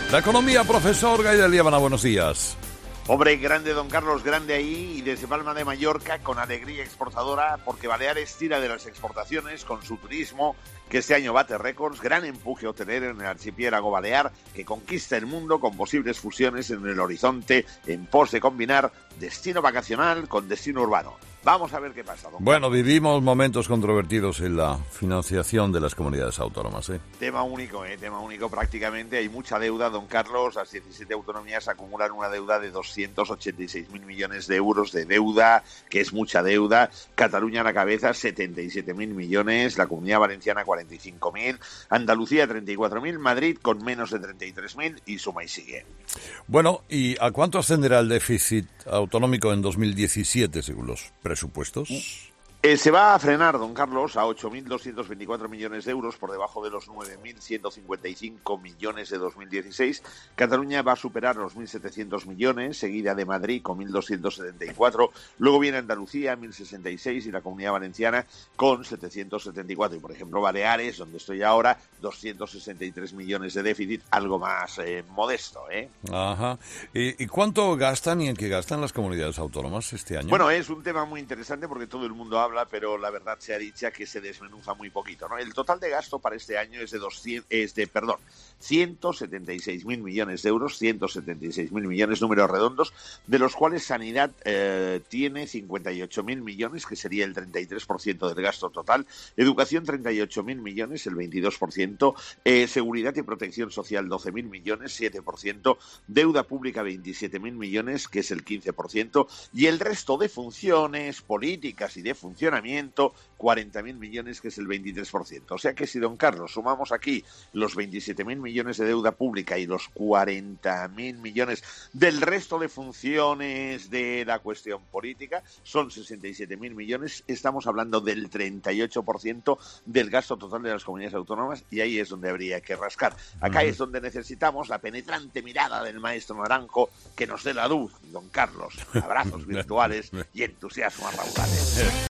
La economía, profesor Gaidel Líbana, buenos días. Hombre, grande don Carlos, grande ahí, y desde Palma de Mallorca con alegría exportadora, porque Baleares tira de las exportaciones con su turismo, que este año bate récords, gran empuje hotelero en el archipiélago balear, que conquista el mundo con posibles fusiones en el horizonte, en pos de combinar destino vacacional con destino urbano. Vamos a ver qué pasa, don Bueno, Carlos. vivimos momentos controvertidos en la financiación de las comunidades autónomas, ¿eh? Tema único prácticamente. Hay mucha deuda, don Carlos. Las 17 autonomías acumulan una deuda de 286.000 millones de euros de deuda, que es mucha deuda. Cataluña a la cabeza, 77.000 millones. La Comunidad Valenciana, 45.000. Andalucía, 34.000. Madrid, con menos de 33.000. Y suma y sigue. Bueno, ¿y a cuánto ascenderá el déficit autonómico en 2017, según los presupuestos? Se va a frenar, don Carlos, a 8.224 millones de euros, por debajo de los 9.155 millones de 2016. Cataluña va a superar los 1.700 millones, seguida de Madrid con 1.274. Luego viene Andalucía, 1.066, y la Comunidad Valenciana con 774. Y, por ejemplo, Baleares, donde estoy ahora, 263 millones de déficit, algo más modesto, ¿eh? Ajá. ¿Y cuánto gastan y en qué gastan las comunidades autónomas este año? Bueno, es un tema muy interesante porque todo el mundo habla, pero la verdad sea dicha que se desmenuza muy poquito, ¿no? El total de gasto para este año es de 176.000 millones de euros, 176.000 millones, números redondos, de los cuales Sanidad tiene 58.000 millones, que sería el 33% del gasto total, Educación 38.000 millones, el 22%, Seguridad y Protección Social 12.000 millones, 7%, Deuda Pública 27.000 millones, que es el 15%, y el resto de funciones, políticas y de funcionamiento, 40.000 millones, que es el 23%. O sea que si, don Carlos, sumamos aquí los 27.000 millones de deuda pública y los 40.000 millones del resto de funciones de la cuestión política, son 67.000 millones. Estamos hablando del 38% del gasto total de las comunidades autónomas, y ahí es donde habría que rascar. Acá es donde necesitamos la penetrante mirada del maestro Naranjo que nos dé la luz, don Carlos. Abrazos virtuales y entusiasmo a raudales.